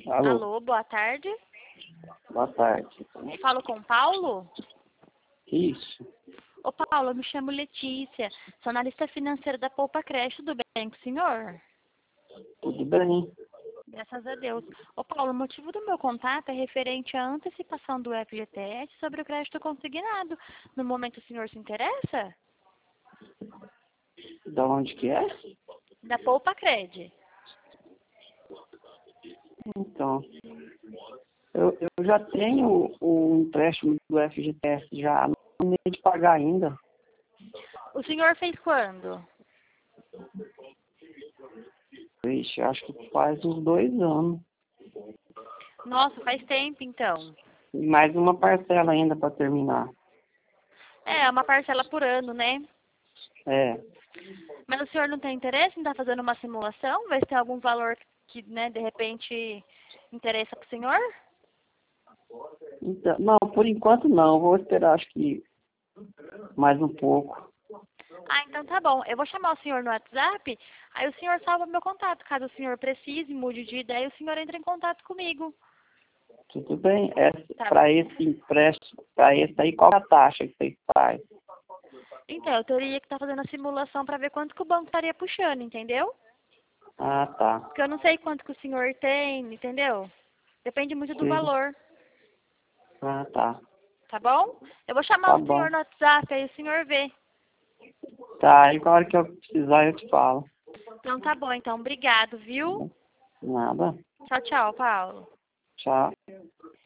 Alô, Alô, boa tarde. boa tarde. Eu falo com o Paulo? Isso, Ô Paulo, eu me chamo Letícia, sou analista financeira da Poupa Creche, tudo bem com o senhor? tudo bem? Graças a Deus. Ô Paulo, o motivo do meu contato é referente à antecipação do FGTS sobre o crédito consignado. No momento o senhor se interessa? Da onde que é? Da Poupa Cred. Então, eu já tenho o empréstimo do FGTS já, não terminei de pagar ainda. O senhor fez quando? Vixe, acho que faz uns 2 anos. Nossa, faz tempo então. E mais uma parcela ainda para terminar. É, uma parcela por ano, né? É, Mas o senhor não tem interesse em estar fazendo uma simulação? Ver se tem algum valor que, né, de repente interessa para o senhor? então, não, por enquanto não, vou esperar acho que mais um pouco. Ah, então tá bom. Eu vou chamar o senhor no WhatsApp, aí o senhor salva meu contato. Caso o senhor precise, mude de ideia, o senhor entra em contato comigo. Tudo bem? É, Tá? para esse empréstimo, para esse aí, qual é a taxa que vocês fazem? Então, eu teria que estar fazendo a simulação para ver quanto que o banco estaria puxando, entendeu? Ah, tá. Porque eu não sei quanto que o senhor tem, entendeu? Depende muito do Sim. valor, Ah, tá. tá bom? Eu vou chamar Tá o senhor bom. no WhatsApp, aí o senhor vê. Tá, aí na hora que eu precisar eu te falo. Então tá bom, então. Obrigado, viu? Nada. Tchau, tchau, Paulo. Tchau.